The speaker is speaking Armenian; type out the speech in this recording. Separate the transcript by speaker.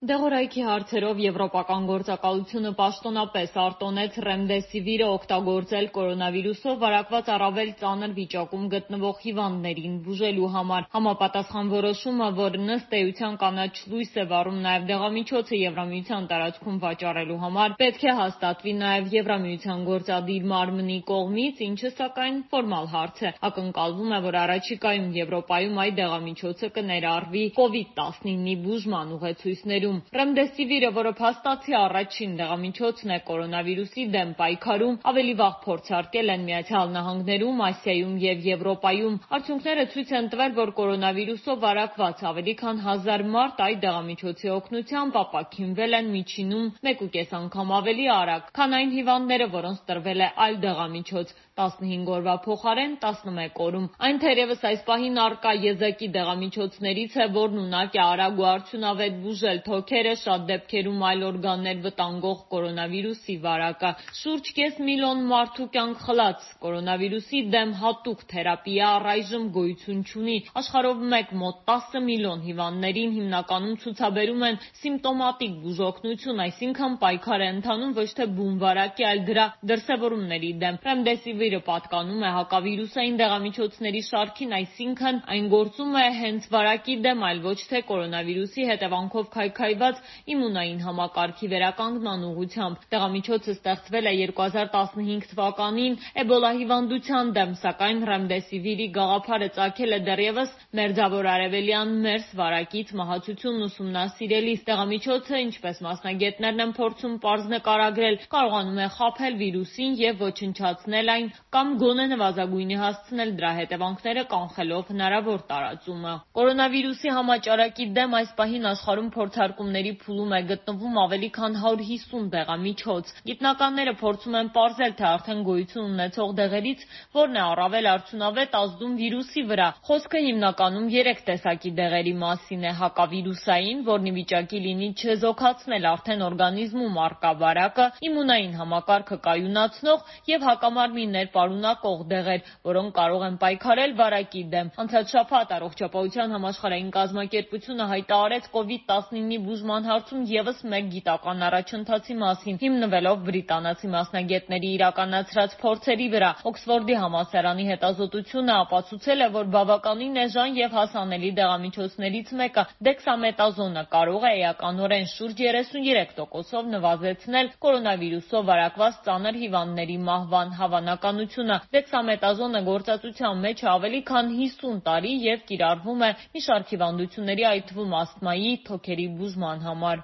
Speaker 1: Դեղորայքի հարցերով Եվրոպական գործակալությունը պաշտոնապես արտոնեց ռեմդեսիվիրը օգտագործել կորոնավիրուսով վարակված առավել ծանր վիճակում գտնվող հիվանդներին բուժելու համար։ Համապատասխան որոշումը, որը ըստ էության կանաչ լույս է վառում նաև դեղամիջոցը Եվրամիության տարածքում վաճառելու համար, պետք է հաստատվի նաև Եվրամիության գործադիր մարմնի կողմից, ինչը սակայն ֆորմալ հարց է։ Ակնկալվում է, որ առաջիկայում Եվրոպայում այդ դեղամիջոցը կներառվի COVID-19-ի բուժման ուղեցույցներում։ Ռեմդեսիվիրը, որը փաստացի առաջին դեղամիջոցն է կորոնավիրուսի դեմ պայքարում, ավելի վաղ փորձարկել են ԱՄՆ-ում, Ասիայում եւ Եվրոպայում։ Արդյունքները ցույց են տվել, որ կորոնավիրուսով վարակված ավելի քան 1000 մարդ այդ դեղամիջոցի օգնությամբ ապաքինվել են միջինում 1.5 անգամ ավելի արագ, քան այն հիվանդները, որոնց տրվել է այլ դեղամիջոց՝ 15 օրվա փոխարեն 11 օրում։ Այն թերևս այս պահին առկա եզակի դեղամիջոցներից է, որն ունակ է արագ ու արդյունավետ բուժել թոքերը, շատ դեպքերում այլ օրգաններ վտանգող կորոնավիրուսի վարակը։ Շուրջ կես միլիոն մարդու կյանք խլած կորոնավիրուսի դեմ հատուկ թերապիա առայժմ գոյություն չունի։ Աշխարհով մեկ մոտ 10 միլիոն հիվանդներին հիմնականում ցուցաբերում են սիմպտոմատիկ բուժօգնություն, այսինքն պայքար է ընթանում ոչ թե բունվարակի, այլ դրա դրսևորումների դեմ։ Ռեմդեսիվիրը պատկանում է հակավիրուսային դեղամիջոցների շարքին, այսինքն այն գործում է հենց վարակի դեմ, այլ ոչ թե կորոնավիրուսի հետևանքով քայքայված իմունային համակարգի վերականգնման ուղղությամբ։ Դեղամիջոցը ստեղծվել է 2015 թվականին էբոլա հիվանդության դեմ, սակայն ռեմդեսիվիրի գաղափարը ծագել է դեռևս Մերձավոր Արևելյան MERS վարակից մահացությունն ուսումնասիրելիս։ Դեղամիջոցը, ինչպես մասնագետներն են փորձում պարզ նկարագրել, կարողանում է խաբել վիրուսին եւ ոչնչացնել այն կամ գոնե նվազագույնի հասցնել դրա հետևանքները, կանխելով հնարավոր տարածումը։ Կորոնավիրուսի համաճարակի դեմ այս պահին աշխարհում փորձարկումների փուլում է գտնվում ավելի քան 150 դեղամիջոց։ Գիտնականները փորձում են պարզել, թե արդեն գոյություն ունեցող դեղերից որն է առավել արդյունավետ ազդում վիրուսի վրա։ Խոսքը հիմնականում 3 տեսակի դեղերի մասին է՝ հակավիրուսային, որն ի վիճակի լինի չեզոքացնել արդեն օրգանիզմում առկա վարակը, իմունային համակարգը կայունացնող եւ հակամարմիններ պարունակող դեղեր, որոնք կարող են պայքարել վարակի դեմ։ Անցյալ շաբաթ Առողջապահության համաշխարհային կազմակերպությունը հայտարարեց COVID-19-ի բուժման հարցում եւս մեկ գիտական առաջընթացի մասին, հիմնվելով բրիտանացի մասնագետների իրականացրած փորձերի վրա։ Օքսֆորդի համալսարանի հետազոտությունը ապացուցել է, որ բավականին էժան եւ հասանելի դեղամիջոցներից մեկը՝ դեքսամետազոնը, կարող է էականորեն շուրջ 33%-ով նվազեցնել կորոնավիրուսով վարակված ծանր հիվանդների մահվան հավանականությունը։ Դեքսամետազոնը գործածության մեջ է ավելի քան 50 տարի եւ կիրառվում է մի շարք հիվանդությունների, այդ թվում ասթմայի, թոքերի բուժման համար։